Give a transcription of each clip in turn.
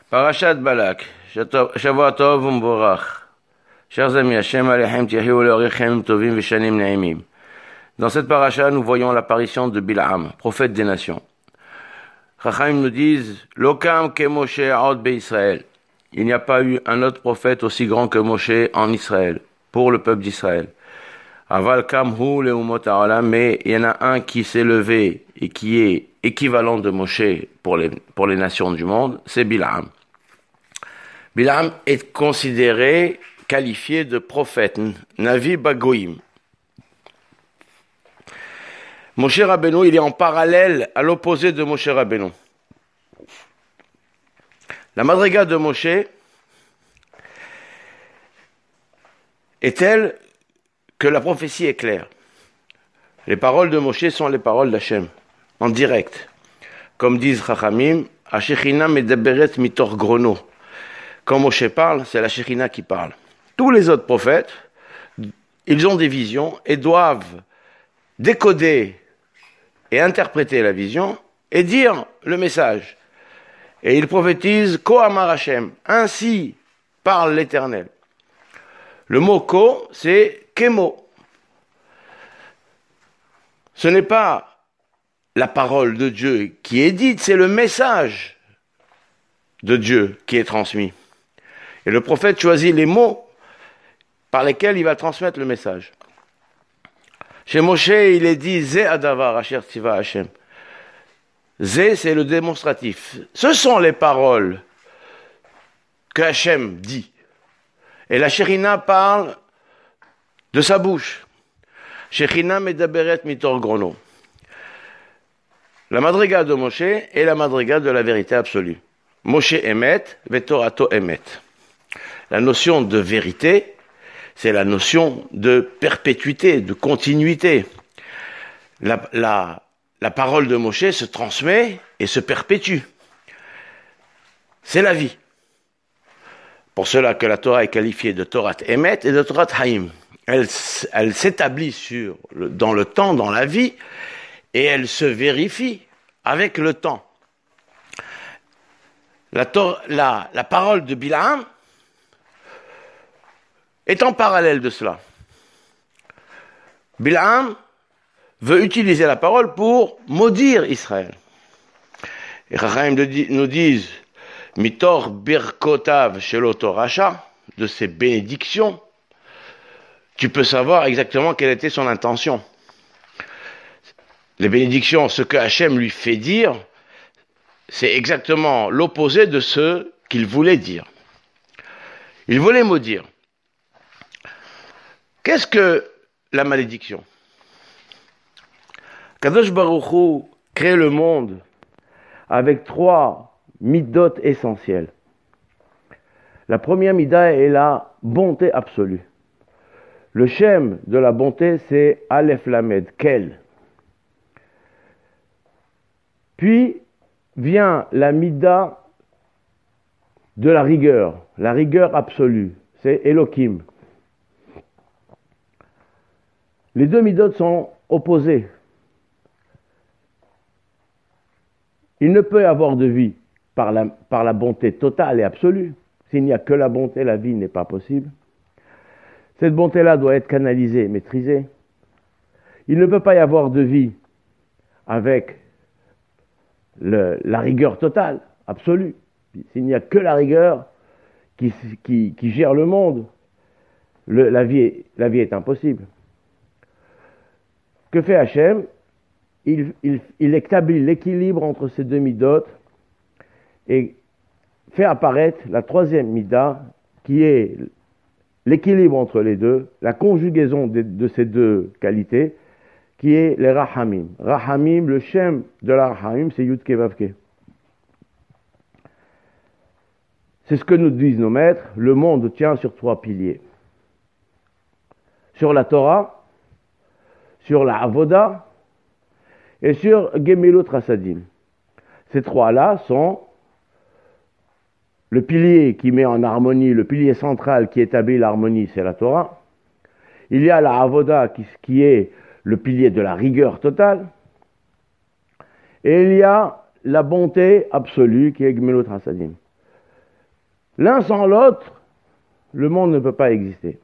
Parashat Balak, Shavua Tov Umborach. Chers amis, Hashem Aleichem Tiahiu Leorichem Tovim Veshanim Neimim. Dans cette paracha, nous voyons l'apparition de Bil'am, prophète des nations. Chachamim nous disent, Lokam ke Moshe Aod Be'Israël. Il n'y a pas eu un autre prophète aussi grand que Moshe en Israël, pour le peuple d'Israël. Aval Kamhu Leumot Ha'olam, mais il y en a un qui s'est levé et qui est équivalent de Moshe pour les nations du monde, c'est Bil'am. Bil'am est considéré, qualifié de prophète, Navi Bagoïm. Moshe Rabbeinu, il est en parallèle à l'opposé de Moshe Rabbeinu. La madriga de Moshe est telle que la prophétie est claire. Les paroles de Moshe sont les paroles d'Hachem, en direct. Comme disent Chachamim, Hashechina medaberet mitor grono. Quand Moshe parle, c'est la Shechina qui parle. Tous les autres prophètes, ils ont des visions et doivent décoder et interpréter la vision et dire le message. Et ils prophétisent Ko Amar Hashem, ainsi parle l'Éternel. Le mot Ko, c'est Kemo. Ce n'est pas la parole de Dieu qui est dite, c'est le message de Dieu qui est transmis. Et le prophète choisit les mots par lesquels il va transmettre le message. Chez Moshe, il est dit Zé Adavar Asher Tiva Hashem. Zé, c'est le démonstratif. Ce sont les paroles que Hashem dit. Et la Shechina parle de sa bouche. Shechina medaberet mitor grono. La madriga de Moshe est la madriga de la vérité absolue. Moshe emet, vetorato emet. La notion de vérité, c'est la notion de perpétuité, de continuité. La parole de Moshe se transmet et se perpétue. C'est la vie. Pour cela que la Torah est qualifiée de Torah Emet et de Torah Haïm. Elle s'établit dans le temps, dans la vie, et elle se vérifie avec le temps. La parole de Bil'am est en parallèle de cela. Bil'am veut utiliser la parole pour maudire Israël. Et Chachamim nous disent Mitor birkotav shelo toracha, de ses bénédictions, tu peux savoir exactement quelle était son intention. Les bénédictions, ce que Hachem lui fait dire, c'est exactement l'opposé de ce qu'il voulait dire. Il voulait maudire. Qu'est-ce que la malédiction? Kadosh Baruch Hu crée le monde avec 3 midot essentielles. La première mida est la bonté absolue. Le shem de la bonté, c'est Aleph Lamed, Kel. Puis vient la mida de la rigueur absolue, c'est Elohim. Les 2 midot sont opposés. Il ne peut y avoir de vie par la bonté totale et absolue. S'il n'y a que la bonté, la vie n'est pas possible. Cette bonté-là doit être canalisée, maîtrisée. Il ne peut pas y avoir de vie avec la rigueur totale, absolue. S'il n'y a que la rigueur qui gère le monde, la vie est impossible. Que fait Hachem? Il établit l'équilibre entre ces 2 midot et fait apparaître la 3e mida qui est l'équilibre entre les deux, la conjugaison de ces 2 qualités, qui est les Rahamim. Rahamim, le shem de la Rahamim, c'est Yud Ke Vav Ke. C'est ce que nous disent nos maîtres, le monde tient sur 3 piliers. Sur la Torah, sur la Avoda, et sur Gemilut Rasadim. Ces 3-là sont le pilier qui met en harmonie, le pilier central qui établit l'harmonie, c'est la Torah. Il y a la Avoda qui est le pilier de la rigueur totale. Et il y a la bonté absolue qui est Gemilut Rasadim. L'un sans l'autre, le monde ne peut pas exister.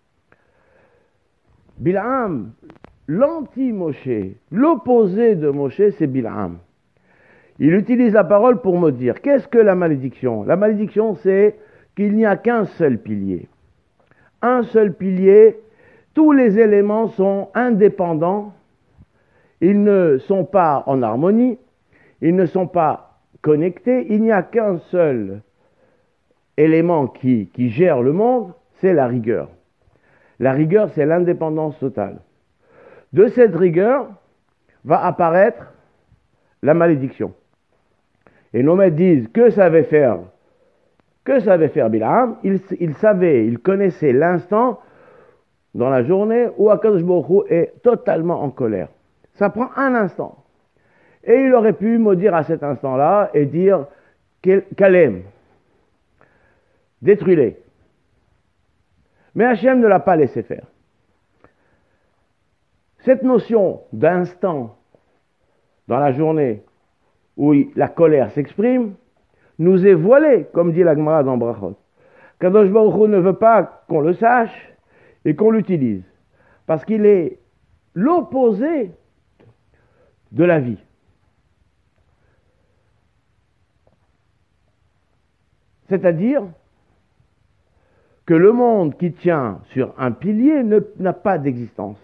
Bil'am, l'anti-Moshe, l'opposé de Moshe, c'est Bil'am. Il utilise la parole pour me dire, qu'est-ce que la malédiction? La malédiction, c'est qu'il n'y a qu'un seul pilier. Un seul pilier, tous les éléments sont indépendants, ils ne sont pas en harmonie, ils ne sont pas connectés, il n'y a qu'un seul élément qui gère le monde, c'est la rigueur. La rigueur, c'est l'indépendance totale. De cette rigueur va apparaître la malédiction. Et nos maîtres disent que savait faire Bil'am. Il savait, il connaissait l'instant dans la journée où Akadosh Baruch Hu est totalement en colère. Ça prend un instant. Et il aurait pu maudire à cet instant-là et dire Kalem, détruis-les. Mais Hachem ne l'a pas laissé faire. Cette notion d'instant dans la journée où la colère s'exprime nous est voilée, comme dit la Gemara dans Brachot. Kadosh Baruch Hu ne veut pas qu'on le sache et qu'on l'utilise, parce qu'il est l'opposé de la vie. C'est-à-dire que le monde qui tient sur un pilier n'a pas d'existence.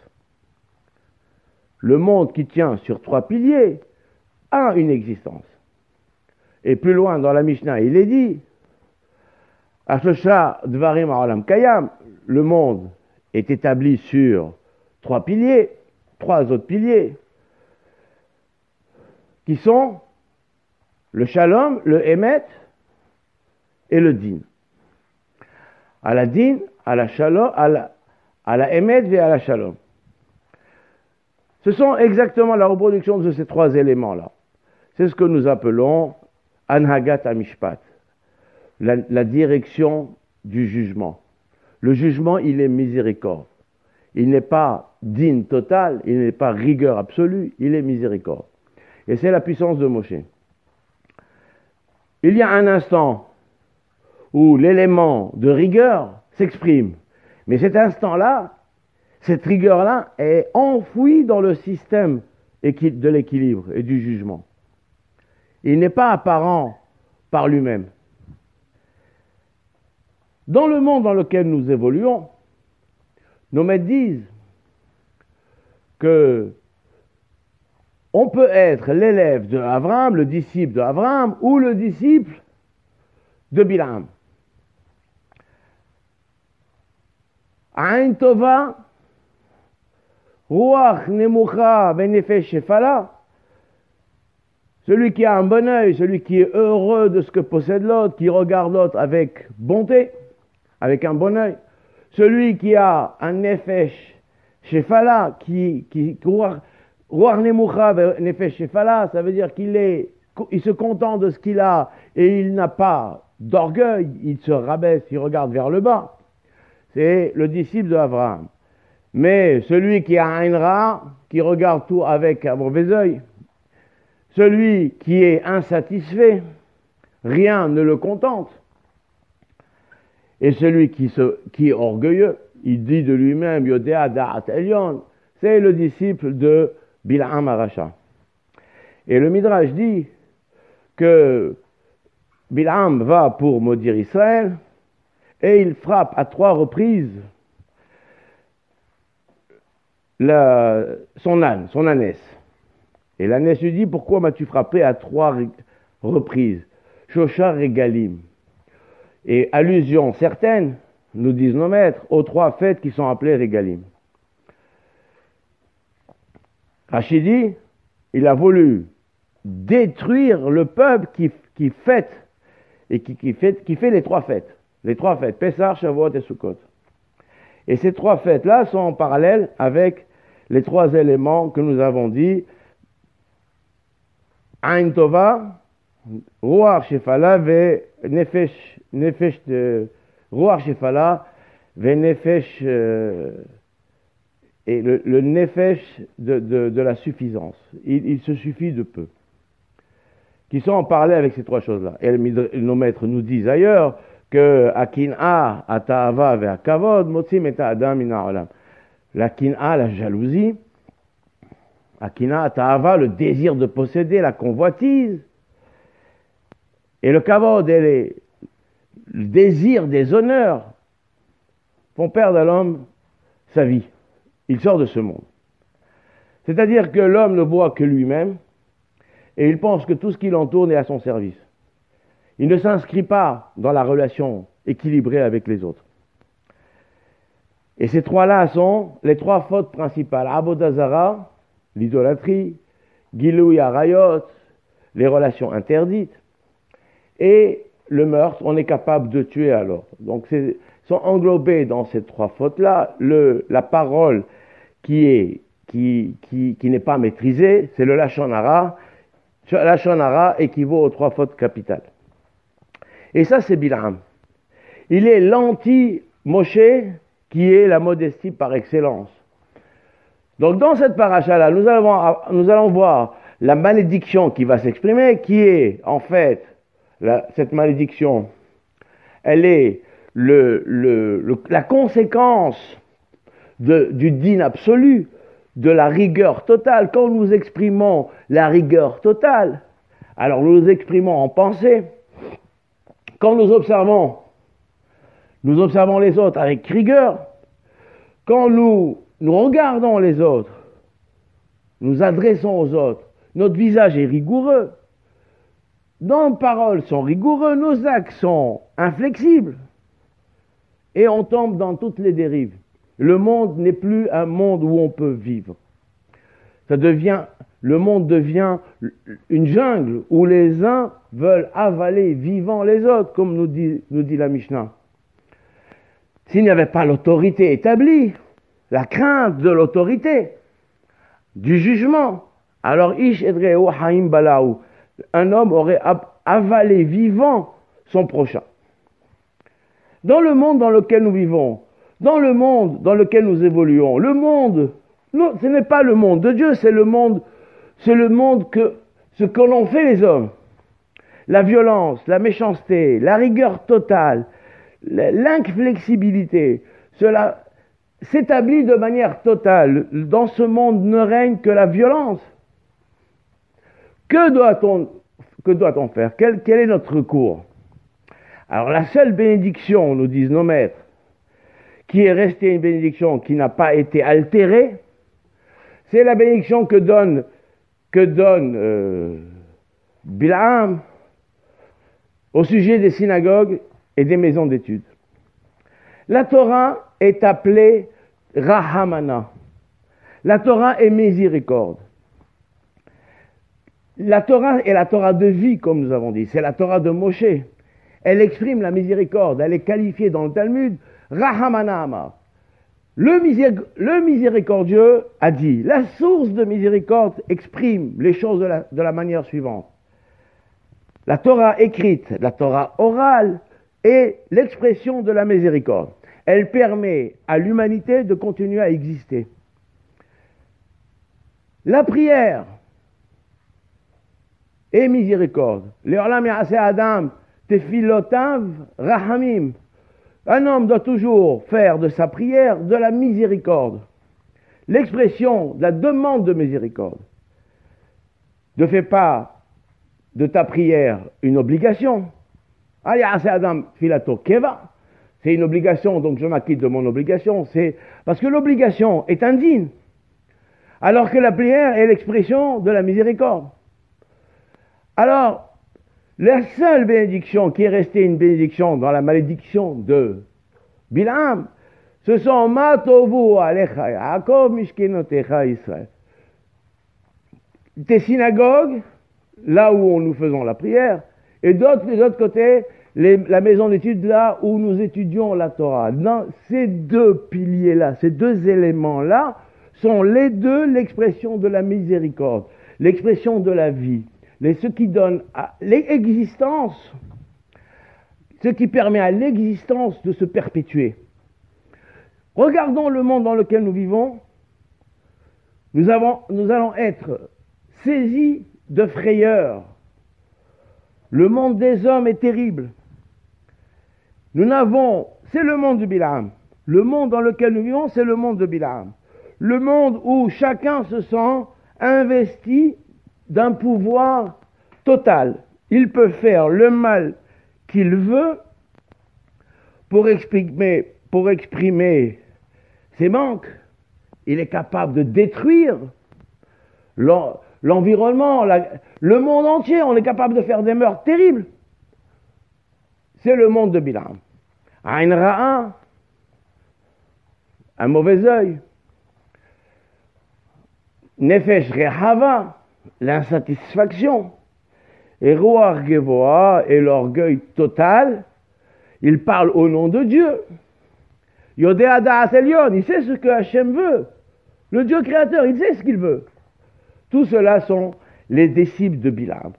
Le monde qui tient sur 3 piliers a une existence. Et plus loin dans la Mishnah, il est dit Ashosha Dvarim Ha'olam Kayam, le monde est établi sur 3 piliers, 3 autres piliers, qui sont le Shalom, le Emet et le Din. À la Din, à la Shalom, à la Emet et à la Shalom. Ce sont exactement la reproduction de ces 3 éléments-là. C'est ce que nous appelons Anhagat Amishpat, la direction du jugement. Le jugement, il est miséricorde. Il n'est pas din total, il n'est pas rigueur absolue, il est miséricorde. Et c'est la puissance de Moshe. Il y a un instant où l'élément de rigueur s'exprime. Mais cet instant-là, cette rigueur-là est enfouie dans le système de l'équilibre et du jugement. Il n'est pas apparent par lui-même. Dans le monde dans lequel nous évoluons, nos maîtres disent que on peut être l'élève de Abraham, le disciple de Abraham ou le disciple de Bil'am. Ain Tova, Ruach Nemucha Benefesh Shefala, celui qui a un bon œil, celui qui est heureux de ce que possède l'autre, qui regarde l'autre avec bonté, avec un bon œil, celui qui a un Nefesh Shefala, Ruach Nemucha Benefesh Shefala, ça veut dire il se contente de ce qu'il a et il n'a pas d'orgueil, il se rabaisse, il regarde vers le bas. C'est le disciple d'Abraham. Mais celui qui a un ra, qui regarde tout avec un mauvais œil, celui qui est insatisfait, rien ne le contente. Et celui qui est orgueilleux, il dit de lui-même, Yodea Da'at Elyon, c'est le disciple de Bil'am Aracha. Et le Midrash dit que Bil'am va pour maudire Israël, et il frappe à 3 reprises son âne, son ânesse. Et l'ânesse lui dit, pourquoi m'as-tu frappé à 3 reprises? Shosha Regalim. Et allusion certaine, nous disent nos maîtres, aux 3 fêtes qui sont appelées Regalim. Rachid dit, il a voulu détruire le peuple qui fête, et qui fait les 3 fêtes. Les 3 fêtes, Pessah, Shavuot et Sukkot. Et ces 3 fêtes-là sont en parallèle avec les 3 éléments que nous avons dit, Ain Tova, Ruach Shefala, ve Nefesh Ruach Shefala, ve Nefesh, et le Nefesh de la suffisance. Il se suffit de peu. Qui sont en parallèle avec ces 3 choses-là. Et nos maîtres nous disent ailleurs que Akin'a, Ata'ava ve Akavod, Motzim et Adam mina olam. La Kin'a, la jalousie, Akin'a, Ata'ava, le désir de posséder, la convoitise, et le Kavod, et le désir des honneurs, font perdre à l'homme sa vie. Il sort de ce monde. C'est-à-dire que l'homme ne voit que lui-même, et il pense que tout ce qui l'entoure est à son service. Il ne s'inscrit pas dans la relation équilibrée avec les autres. Et ces trois-là sont les trois fautes principales. Avodah Zara, l'idolâtrie, Gilui Arayot, les relations interdites, et le meurtre, on est capable de tuer alors. Donc, sont englobés dans ces trois fautes-là. La parole qui n'est pas maîtrisée, c'est le Lachon Hara. Lachon Hara équivaut aux trois fautes capitales. Et ça, c'est Bilam. Il est l'anti-Moshe qui est la modestie par excellence. Donc, dans cette paracha-là, nous allons voir la malédiction qui va s'exprimer, qui est, en fait, cette malédiction, elle est la conséquence du din absolu, de la rigueur totale. Quand nous exprimons la rigueur totale, alors nous nous exprimons en pensée. Quand nous observons les autres avec rigueur. Quand nous regardons les autres, nous adressons aux autres, notre visage est rigoureux, nos paroles sont rigoureux, nos actes sont inflexibles, et on tombe dans toutes les dérives. Le monde n'est plus un monde où on peut vivre. Le monde devient une jungle où les uns veulent avaler vivant les autres, comme nous dit la Mishnah. S'il n'y avait pas l'autorité établie, la crainte de l'autorité, du jugement, alors Ish Edreu Haim Balaou, un homme aurait avalé vivant son prochain. Dans le monde dans lequel nous vivons, dans le monde dans lequel nous évoluons, le monde, non, ce n'est pas le monde de Dieu, c'est le monde ce que l'on fait les hommes. La violence, la méchanceté, la rigueur totale, l'inflexibilité, cela s'établit de manière totale. Dans ce monde ne règne que la violence. Que doit-on faire? Quel est notre recours? Alors la seule bénédiction, nous disent nos maîtres, qui est restée une bénédiction qui n'a pas été altérée, c'est la bénédiction que donne Bilam au sujet des synagogues et des maisons d'études. La Torah est appelée Rahamana. La Torah est miséricorde. La Torah est la Torah de vie, comme nous avons dit. C'est la Torah de Moshe. Elle exprime la miséricorde. Elle est qualifiée dans le Talmud Rahamana Amar. Le miséricordieux a dit, la source de miséricorde exprime les choses de la manière suivante. La Torah écrite, la Torah orale est l'expression de la miséricorde. Elle permet à l'humanité de continuer à exister. La prière est miséricorde. Le'olam ya'aseh Adam tefilotav rahamim. Un homme doit toujours faire de sa prière de la miséricorde. L'expression, la demande de miséricorde. Ne fais pas de ta prière une obligation. Adam filato keva. C'est une obligation, donc je m'acquitte de mon obligation. C'est parce que l'obligation est indigne. Alors que la prière est l'expression de la miséricorde. Alors, la seule bénédiction qui est restée une bénédiction dans la malédiction de Bilam, ce sont Ma tovu alecha Yaakov mishkenotecha Israël. Tes synagogues, là où nous faisons la prière, et de l'autre côté, la maison d'études, là où nous étudions la Torah. Dans ces deux piliers-là, ces deux éléments-là, sont les deux l'expression de la miséricorde, l'expression de la vie. Ce qui donne à l'existence, ce qui permet à l'existence de se perpétuer. Regardons le monde dans lequel nous vivons. Nous allons être saisis de frayeur. Le monde des hommes est terrible. c'est le monde de Bilam. Le monde dans lequel nous vivons, c'est le monde de Bilam. Le monde où chacun se sent investi d'un pouvoir total. Il peut faire le mal qu'il veut pour exprimer ses manques. Il est capable de détruire l'environnement, le monde entier. On est capable de faire des meurtres terribles. C'est le monde de Bilam. Ain Ra'a, un mauvais œil. Nefesh Rehava, l'insatisfaction. Et Ruach Gevoa et l'orgueil total. Il parle au nom de Dieu. Yodea Da'at Elyon, il sait ce que Hachem veut. Le Dieu créateur, il sait ce qu'il veut. Tout cela sont les disciples de Bilam.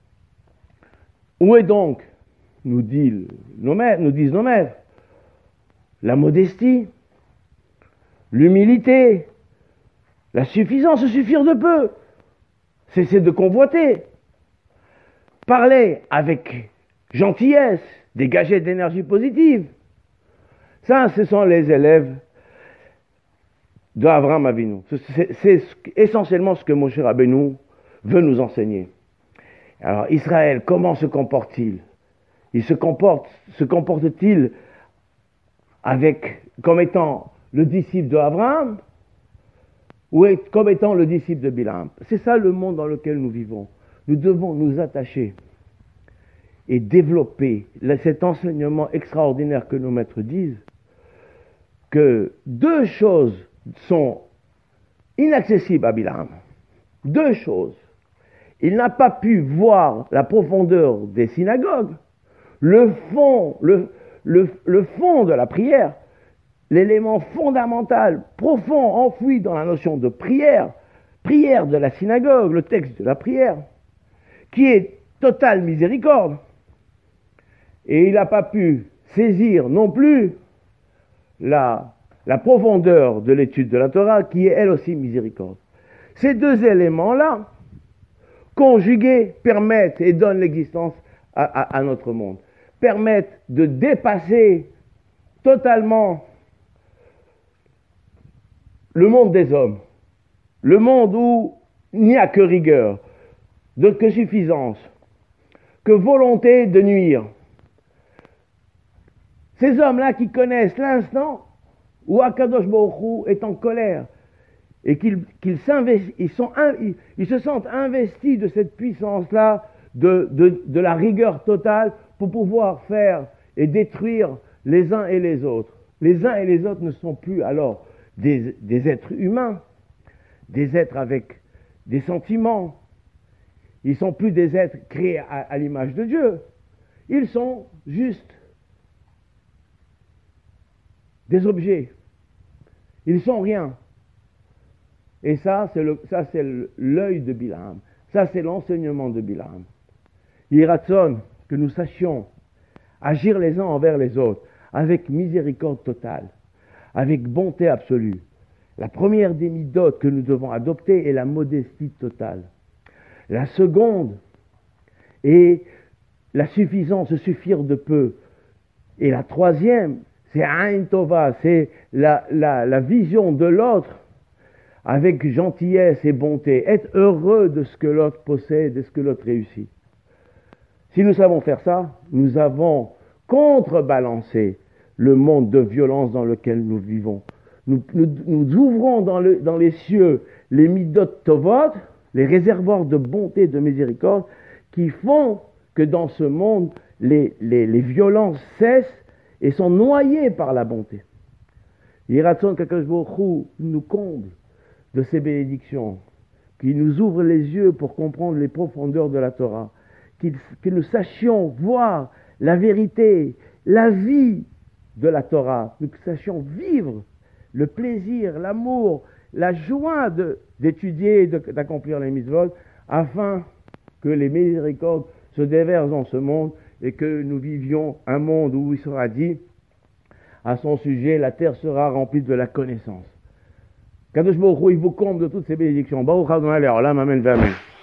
Où est donc, nous disent nos maîtres, la modestie, l'humilité, la suffisance, se suffire de peu, cesser de convoiter, parler avec gentillesse, dégager d'énergie positive. Ça, ce sont les élèves d'Avraham Avinu. C'est essentiellement ce que Moshe Rabbeinu veut nous enseigner. Alors, Israël, comment se comporte-t-il? Se comporte-t-il comme étant le disciple d'Abraham ou comme étant le disciple de Bilam? C'est ça le monde dans lequel nous vivons. Nous devons nous attacher et développer cet enseignement extraordinaire que nos maîtres disent, que deux choses sont inaccessibles à Bilam. Deux choses. Il n'a pas pu voir la profondeur des synagogues, le fond de la prière, l'élément fondamental, profond, enfoui dans la notion de prière de la synagogue, le texte de la prière, qui est totale miséricorde. Et il n'a pas pu saisir non plus la profondeur de l'étude de la Torah, qui est elle aussi miséricorde. Ces deux éléments-là, conjugués, permettent et donnent l'existence à notre monde, permettent de dépasser totalement le monde des hommes, le monde où il n'y a que rigueur, que suffisance, que volonté de nuire. Ces hommes-là qui connaissent l'instant où Akadosh Baruch Hu est en colère et qu'ils se sentent investis de cette puissance-là, de la rigueur totale pour pouvoir faire et détruire les uns et les autres. Les uns et les autres ne sont plus alors des êtres humains, des êtres avec des sentiments. Ils ne sont plus des êtres créés à l'image de Dieu. Ils sont juste des objets. Ils sont rien. Et ça, c'est l'œil de Bilam. Ça, c'est l'enseignement de Bilam. Il ratsonne que nous sachions agir les uns envers les autres avec miséricorde totale, avec bonté absolue. La première des midotes que nous devons adopter est la modestie totale. La seconde est la suffisance, se suffire de peu. Et la troisième, c'est Ain Tova, c'est la vision de l'autre avec gentillesse et bonté. Être heureux de ce que l'autre possède, de ce que l'autre réussit. Si nous savons faire ça, nous avons contrebalancé le monde de violence dans lequel nous vivons. Nous ouvrons dans les cieux les midot tovot, les réservoirs de bonté et de miséricorde, qui font que dans ce monde, les violences cessent et sont noyées par la bonté. Yiratson qu'Akadosh Baruch Hu nous comble de ces bénédictions, qui nous ouvrent les yeux pour comprendre les profondeurs de la Torah, que nous sachions voir la vérité, la vie de la Torah, que nous sachions vivre le plaisir, l'amour, la joie d'étudier et d'accomplir les mitzvot, afin que les miséricordes se déversent dans ce monde et que nous vivions un monde où il sera dit à son sujet, la terre sera remplie de la connaissance. Kadosh Baruch Hu, il vous comble de toutes ces bénédictions. Baruch Adonai Le'olam, amen, amen.